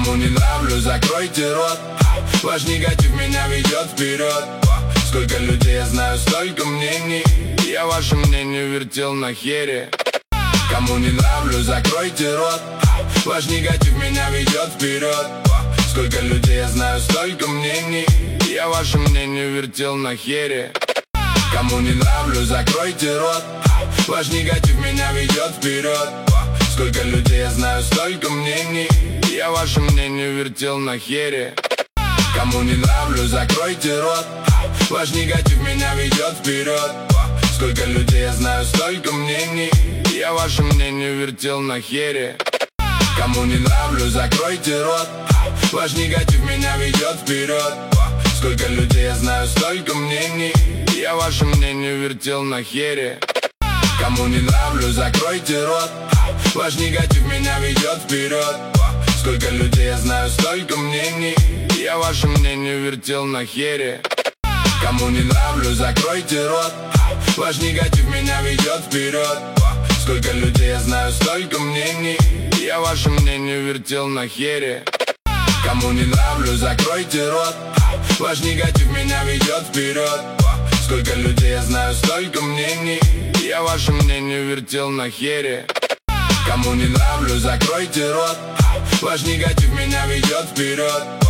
Кому не нравлюсь, закройте рот. Ваш негатив меня ведет вперед. Сколько людей я знаю, столько мнений. Я ваше мнение вертел на хере. Кому не нравлюсь, закройте рот. Ваш негатив меня ведет вперед. Сколько людей я знаю, столько мнений. Я ваше мнение вертел на хере. Кому не нравлюсь, закройте рот. Ваш негатив меня ведет вперед. Сколько людей я знаю, столько мнений. Я ваше мнение вертел на хере. Кому не нравлюсь, закройте рот. Ваш негатив меня ведет вперед. Сколько людей я знаю, столько мнений. Я ваше мнение вертел на хере. Кому не нравлюсь, закройте рот. Ваш негатив меня ведет вперед. Сколько людей я знаю, столько мнений. Я ваше мнение вертел на хере. Кому не нравлюсь, закройте рот. Ваш негатив меня ведет вперед. Сколько людей я знаю, столько мнений. Я ваше мнение вертел на хере. Кому не нравлюсь, закройте рот. Ваш негатив меня ведет вперед. Сколько людей я знаю, столько мнений. Я ваше мнение вертел на хере. Кому не нравлюсь, закройте рот. Ваш негатив меня ведет вперед. Сколько людей я знаю, столько мнений. Я ваше мнение вертел на хере. Кому не нравлюсь, закройте рот. Ваш негатив меня ведет вперед.